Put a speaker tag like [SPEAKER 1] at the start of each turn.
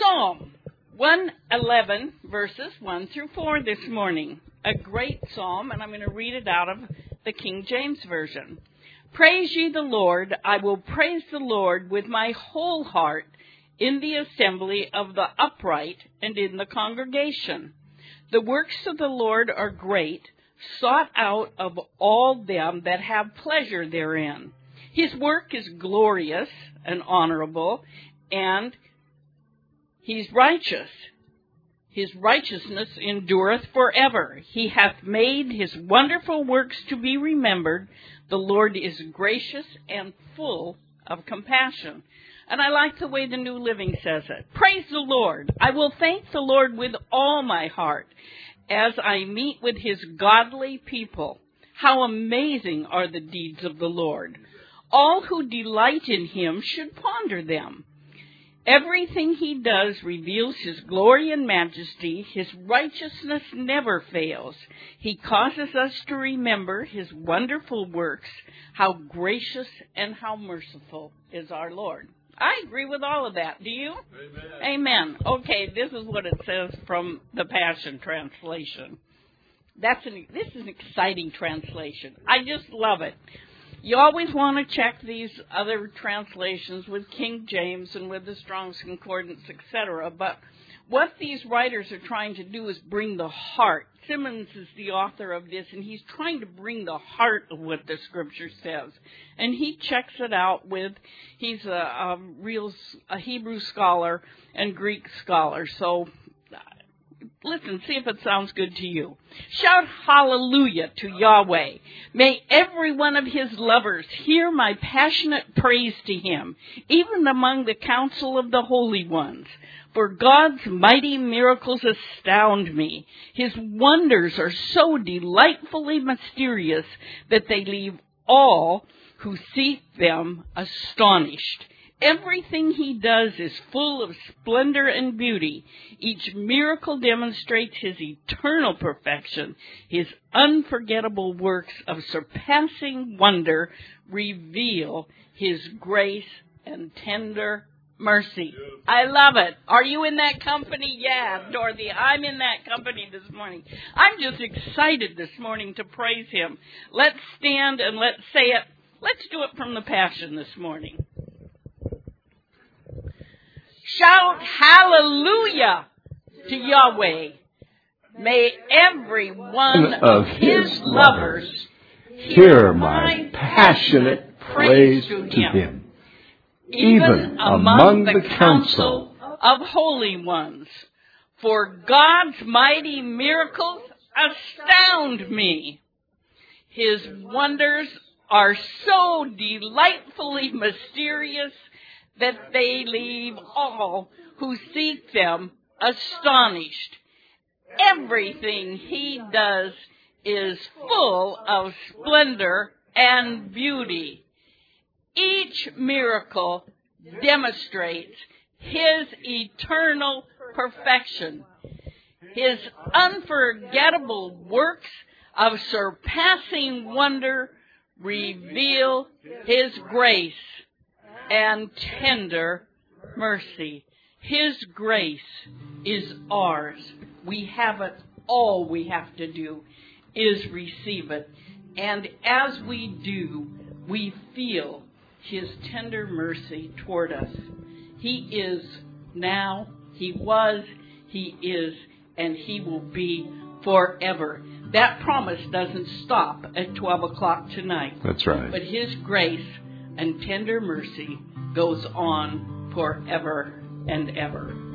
[SPEAKER 1] Psalm 111, verses 1 through 4 this morning. A great psalm, and I'm going to read it out of the King James Version. Praise ye the Lord. I will praise the Lord with my whole heart in the assembly of the upright and in the congregation. The works of the Lord are great, sought out of all them that have pleasure therein. His work is glorious and honorable, and he's righteous. His righteousness endureth forever. He hath made his wonderful works to be remembered. The Lord is gracious and full of compassion. And I like the way the New Living says it. Praise the Lord. I will thank the Lord with all my heart as I meet with his godly people. How amazing are the deeds of the Lord. All who delight in him should ponder them. Everything he does reveals his glory and majesty. His righteousness never fails. He causes us to remember his wonderful works. How gracious and how merciful is our Lord. I agree with all of that. Do you? Amen. Amen. Okay, this is what it says from the Passion Translation. This is an exciting translation. I just love it. You always want to check these other translations with King James and with the Strong's Concordance, etc. But what these writers are trying to do is bring the heart. Simmons is the author of this, and he's trying to bring the heart of what the Scripture says. And he checks it out with, he's a Hebrew scholar and Greek scholar. So listen, see if it sounds good to you. Shout hallelujah to Yahweh. May every one of his lovers hear my passionate praise to him, even among the council of the holy ones. For God's mighty miracles astound me. His wonders are so delightfully mysterious that they leave all who seek them astonished. Everything he does is full of splendor and beauty. Each miracle demonstrates his eternal perfection. His unforgettable works of surpassing wonder reveal his grace and tender mercy. I love it. Are you in that company? Yeah, Dorothy, I'm in that company this morning. I'm just excited this morning to praise him. Let's stand and let's say it. Let's do it from the Passion this morning. Shout hallelujah to Yahweh. May every one of his lovers
[SPEAKER 2] hear my passionate praise to him, even among the council
[SPEAKER 1] of holy ones. For God's mighty miracles astound me. His wonders are so delightfully mysterious that they leave all who seek them astonished. Everything he does is full of splendor and beauty. Each miracle demonstrates his eternal perfection. His unforgettable works of surpassing wonder reveal his grace and tender mercy. His grace is ours. We have it. All we have to do is receive it. And as we do, we feel his tender mercy toward us. He is now, he was, he is, and he will be forever. That promise doesn't stop at 12 o'clock tonight.
[SPEAKER 2] That's right.
[SPEAKER 1] But his grace and tender mercy goes on forever and ever.